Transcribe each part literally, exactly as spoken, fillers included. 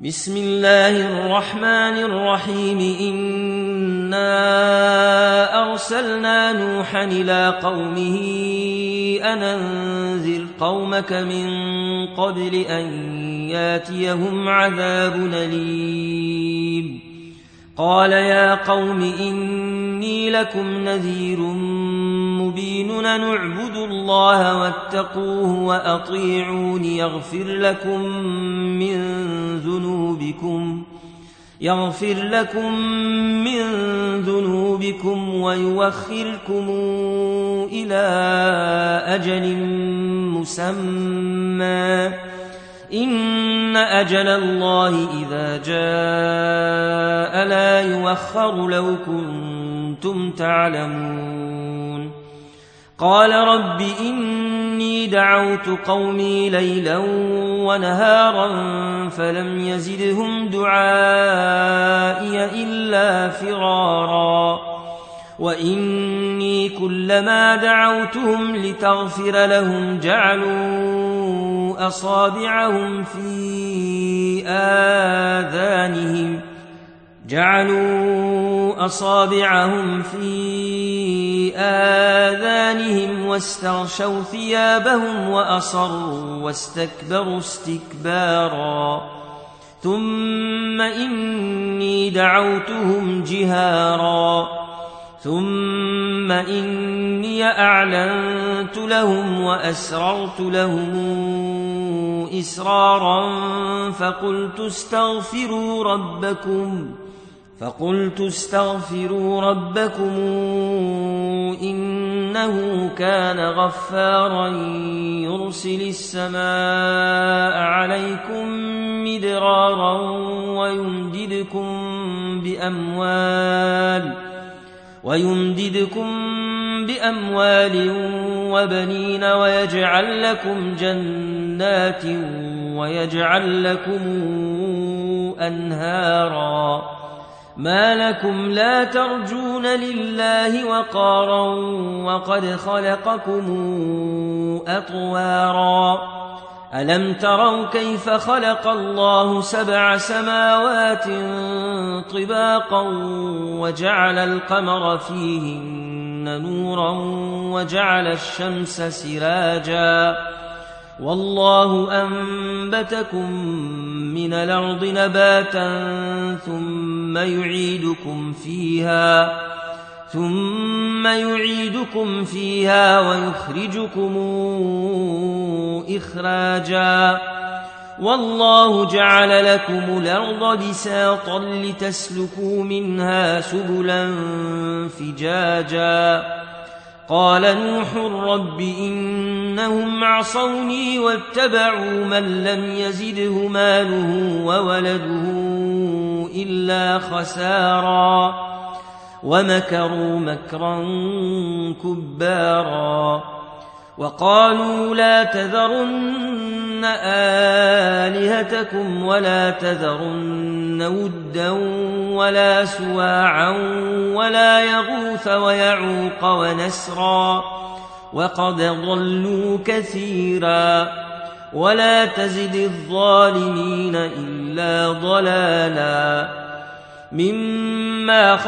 بسم الله الرحمن الرحيم إنا أرسلنا نوحا إلى قومه أن أنذر قومك من قبل أن ياتيهم عذاب أليم قال يا قوم إني لكم نذير مبين نعبد الله واتقوه وأطيعون يغفر لكم من ذنوبكم يغفر لكم من ذنوبكم ويوخركم إلى أجل مسمى إن أجل الله إذا جاء لا يؤخر لو كنتم تعلمون قال رب إني دعوت قومي ليلا ونهارا فلم يزدهم دعائي إلا فرارا وإني كلما دعوتهم لتغفر لهم جعلوا أصابعهم في آذانهم جعلوا أصابعهم في آذانهم واستغشوا ثيابهم وأصروا واستكبروا استكبارا ثم إني دعوتهم جهارا ثم إني أعلنت لهم وأسررت لهم إسرارا فقلت استغفروا ربكم فقلت استغفروا ربكم إنه كان غفارا يرسل السماء عليكم مدرارا ويمددكم بأموال ويمددكم بأموال وبنين ويجعل لكم جنات ويجعل لكم أنهارا ما لكم لا ترجون لله وقارا وقد خلقكم أطوارا ألم تروا كيف خلق الله سبع سماوات طباقا وجعل القمر فيهن نورا وجعل الشمس سراجا والله أنبتكم من الأرض نباتا ثم يعيدكم فيها ثم يعيدكم فيها ويخرجكم إخراجا والله جعل لكم الأرض بساطا لتسلكوا منها سبلا فجاجا قال نوح رب إنهم عصوني واتبعوا من لم يزده ماله وولده إلا خسارا ومكروا مكرا كبارا وقالوا لا تذرن آلهتكم ولا تذرن ودا ولا سواعا ولا يغوث ويعوق ونسرا وقد ضلوا كثيرا ولا تزد الظالمين إلا ضلالا مما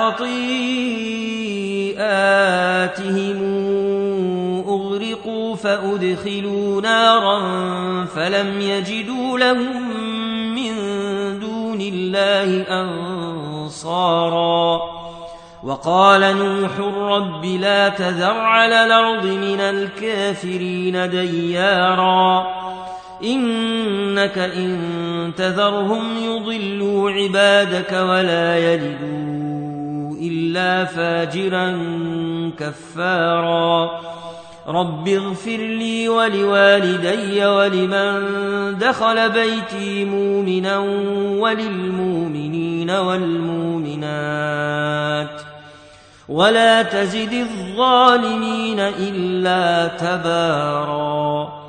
خطيئاتهم أغرقوا فأدخلوا نارا فلم يجدوا لهم من دون الله أنصارا وقال نوح رب لا تذر على الأرض من الكافرين ديارا إنك إن تذرهم يضلوا عبادك ولا يلدوا إلا فاجرا كفارا رب اغفر لي ولوالدي ولمن دخل بيتي مؤمنا وللمؤمنين والمؤمنات ولا تزد الظالمين إلا تبارا.